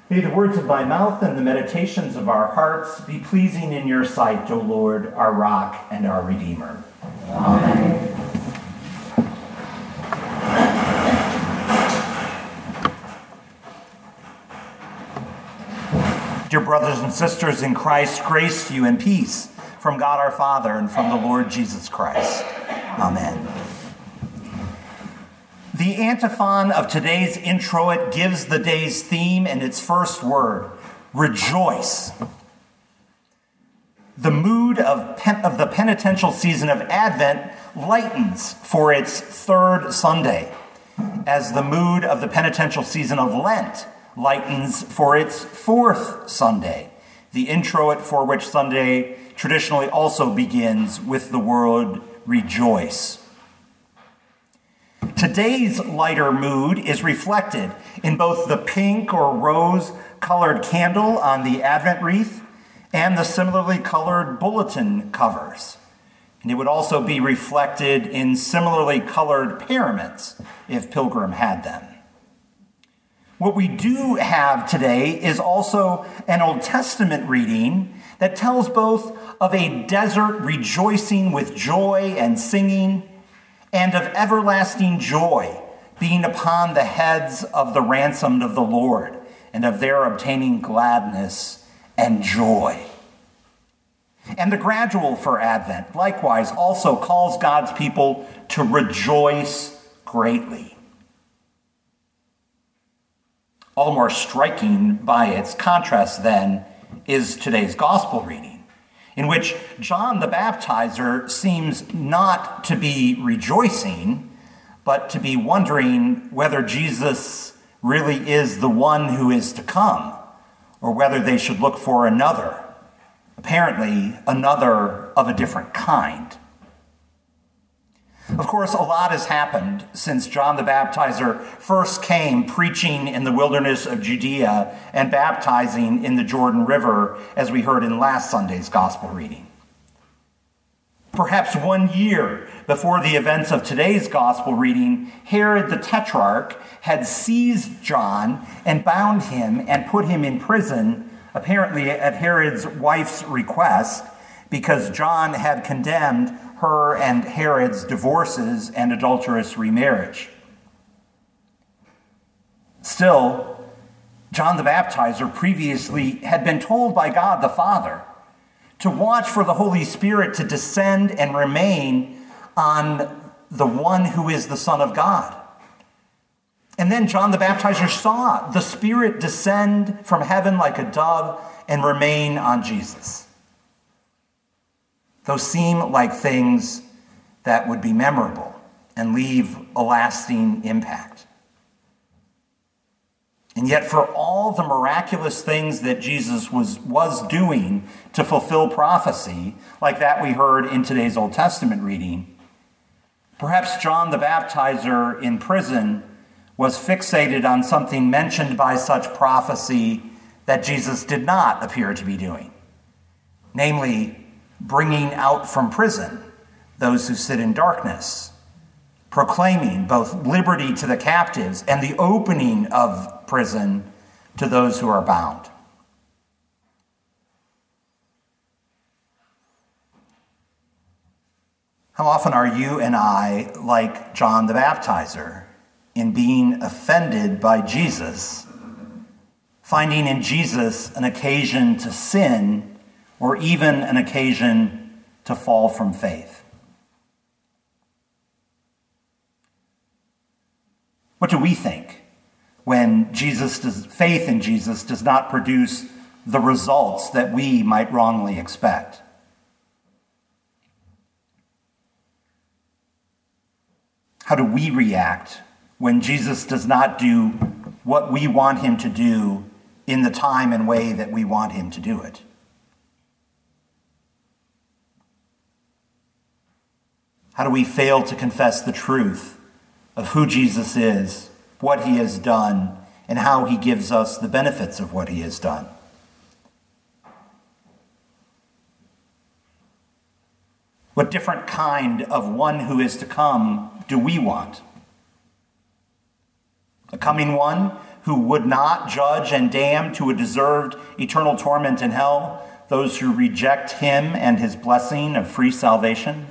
May the words of my mouth and the meditations of our hearts be pleasing in your sight, O Lord, our rock and our Redeemer. Amen. Dear brothers and sisters in Christ, grace to you and peace from God our Father and from the Lord Jesus Christ. Amen. The antiphon of today's introit gives the day's theme and its first word, rejoice. The mood of the penitential season of Advent lightens for its third Sunday, as the mood of the penitential season of Lent lightens for its fourth Sunday, the introit for which Sunday traditionally also begins with the word rejoice. Today's lighter mood is reflected in both the pink or rose-colored candle on the Advent wreath and the similarly colored bulletin covers. And it would also be reflected in similarly colored paraments if Pilgrim had them. What we do have today is also an Old Testament reading that tells both of a desert rejoicing with joy and singing, and of everlasting joy being upon the heads of the ransomed of the Lord, and of their obtaining gladness and joy. And the gradual for Advent, likewise, also calls God's people to rejoice greatly. All the more striking by its contrast, then, is today's gospel reading, in which John the Baptizer seems not to be rejoicing, but to be wondering whether Jesus really is the one who is to come, or whether they should look for another, apparently another of a different kind. Of course, a lot has happened since John the Baptizer first came preaching in the wilderness of Judea and baptizing in the Jordan River, as we heard in last Sunday's gospel reading. Perhaps 1 year before the events of today's gospel reading, Herod the Tetrarch had seized John and bound him and put him in prison, apparently at Herod's wife's request, because John had condemned her and Herod's divorces and adulterous remarriage. Still, John the Baptizer previously had been told by God the Father to watch for the Holy Spirit to descend and remain on the one who is the Son of God. And then John the Baptizer saw the Spirit descend from heaven like a dove and remain on Jesus. Those seem like things that would be memorable and leave a lasting impact. And yet, for all the miraculous things that Jesus was doing to fulfill prophecy, like that we heard in today's Old Testament reading, perhaps John the Baptizer in prison was fixated on something mentioned by such prophecy that Jesus did not appear to be doing, namely, bringing out from prison those who sit in darkness, proclaiming both liberty to the captives and the opening of prison to those who are bound. How often are you and I like John the Baptizer in being offended by Jesus, finding in Jesus an occasion to sin or even an occasion to fall from faith? What do we think when faith in Jesus does not produce the results that we might wrongly expect? How do we react when Jesus does not do what we want him to do in the time and way that we want him to do it? How do we fail to confess the truth of who Jesus is, what he has done, and how he gives us the benefits of what he has done? What different kind of one who is to come do we want? A coming one who would not judge and damn to a deserved eternal torment in hell those who reject him and his blessing of free salvation?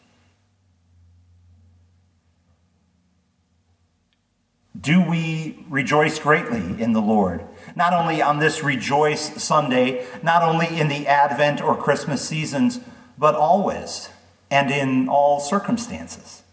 Do we rejoice greatly in the Lord, not only on this Rejoice Sunday, not only in the Advent or Christmas seasons, but always and in all circumstances?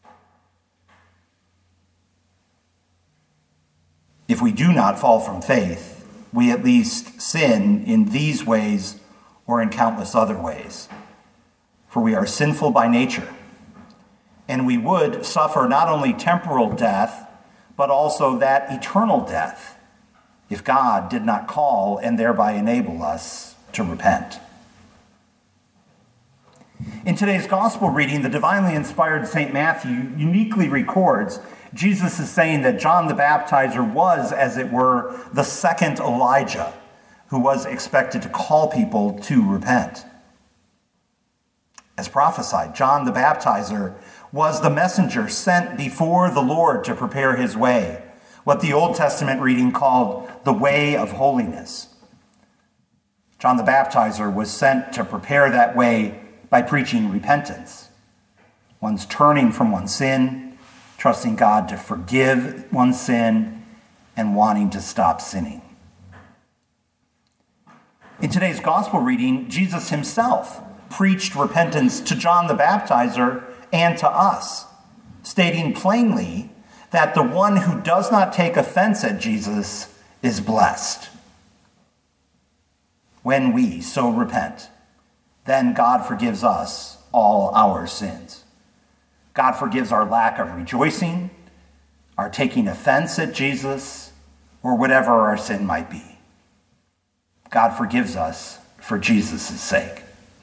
If we do not fall from faith, we at least sin in these ways or in countless other ways. For we are sinful by nature, and we would suffer not only temporal death, but also that eternal death, if God did not call and thereby enable us to repent. In today's gospel reading, the divinely inspired St. Matthew uniquely records Jesus is saying that John the Baptizer was, as it were, the second Elijah, who was expected to call people to repent. As prophesied, John the Baptizer was the messenger sent before the Lord to prepare his way, what the Old Testament reading called the way of holiness. John the Baptizer was sent to prepare that way by preaching repentance, one's turning from one's sin, trusting God to forgive one's sin, and wanting to stop sinning. In today's gospel reading, Jesus himself preached repentance to John the Baptizer and to us, stating plainly that the one who does not take offense at Jesus is blessed. When we so repent, then God forgives us all our sins. God forgives our lack of rejoicing, our taking offense at Jesus, or whatever our sin might be. God forgives us for Jesus' sake.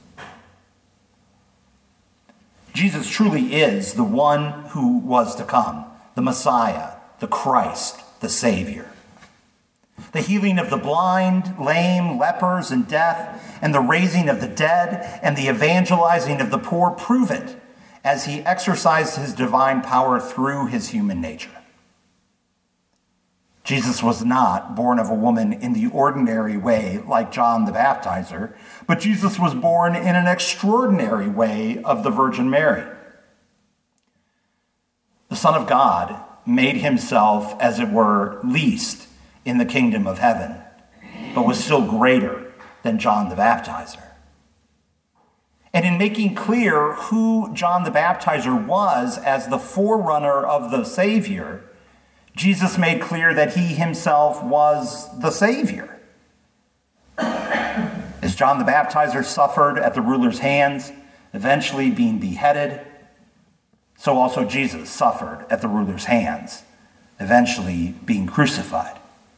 Jesus truly is the one who was to come, the Messiah, the Christ, the Savior. The healing of the blind, lame, lepers, and deaf, and the raising of the dead, and the evangelizing of the poor prove it, as he exercised his divine power through his human nature. Jesus was not born of a woman in the ordinary way like John the Baptizer, but Jesus was born in an extraordinary way of the Virgin Mary. The Son of God made himself, as it were, least in the kingdom of heaven, but was still greater than John the Baptizer. And in making clear who John the Baptizer was as the forerunner of the Savior, Jesus made clear that he himself was the Savior. As John the Baptizer suffered at the ruler's hands, eventually being beheaded, so also Jesus suffered at the ruler's hands, eventually being crucified.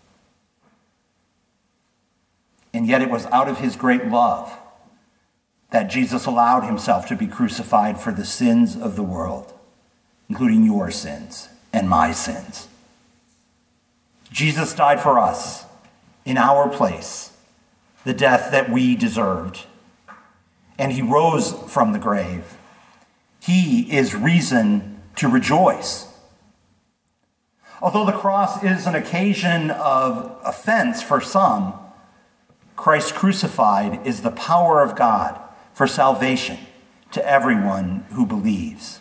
And yet it was out of his great love that Jesus allowed himself to be crucified for the sins of the world, including your sins and my sins. Jesus died for us in our place, the death that we deserved. And he rose from the grave. He is reason to rejoice. Although the cross is an occasion of offense for some, Christ crucified is the power of God for salvation to everyone who believes.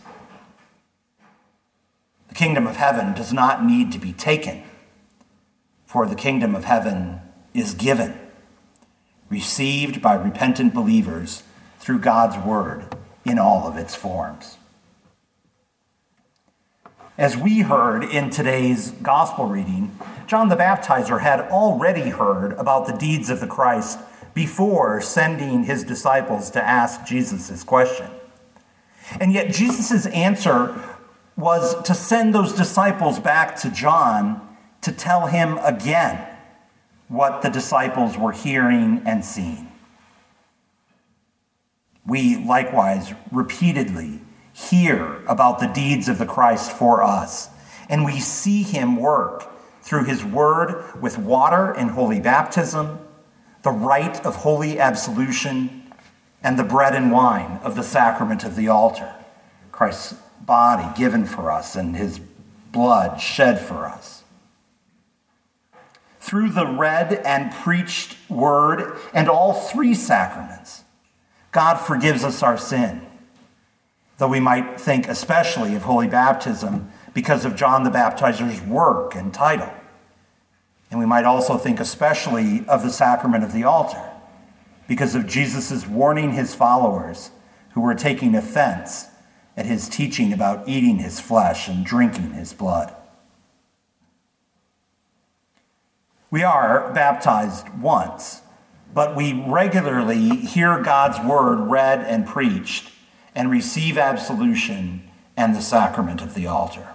The kingdom of heaven does not need to be taken, for the kingdom of heaven is given, received by repentant believers through God's word in all of its forms. As we heard in today's gospel reading, John the Baptizer had already heard about the deeds of the Christ before sending his disciples to ask Jesus this question. And yet Jesus' answer was to send those disciples back to John to tell him again what the disciples were hearing and seeing. We likewise repeatedly hear about the deeds of the Christ for us, and we see him work through his word with water and holy baptism, the rite of holy absolution, and the bread and wine of the sacrament of the altar, Christ's body given for us and his blood shed for us. through the read and preached word and all three sacraments, God forgives us our sin, though we might think especially of holy baptism because of John the Baptizer's work and title. And we might also think especially of the sacrament of the altar because of Jesus' warning his followers who were taking offense at his teaching about eating his flesh and drinking his blood. We are baptized once, but we regularly hear God's word read and preached and receive absolution and the sacrament of the altar.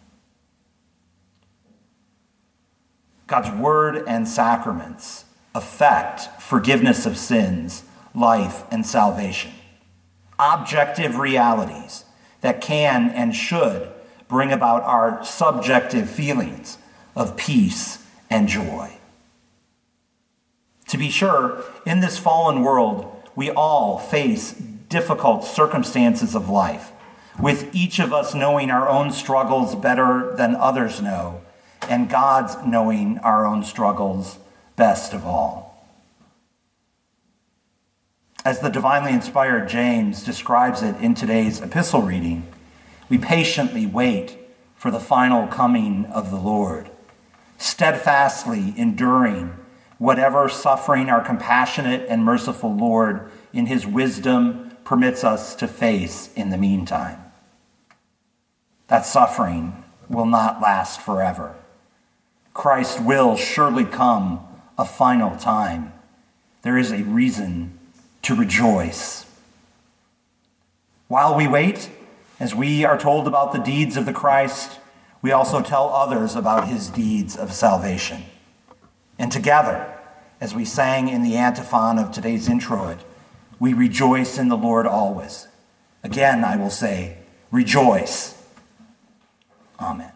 God's word and sacraments affect forgiveness of sins, life, and salvation. Objective realities that can and should bring about our subjective feelings of peace and joy. To be sure, in this fallen world, we all face difficult circumstances of life, with each of us knowing our own struggles better than others know, and God's knowing our own struggles best of all. As the divinely inspired James describes it in today's epistle reading, we patiently wait for the final coming of the Lord, steadfastly enduring whatever suffering our compassionate and merciful Lord in his wisdom permits us to face in the meantime. That suffering will not last forever. Christ will surely come a final time. There is a reason to rejoice. While we wait, as we are told about the deeds of the Christ, we also tell others about his deeds of salvation. And together, as we sang in the antiphon of today's introit, we rejoice in the Lord always. Again, I will say, rejoice. Amen.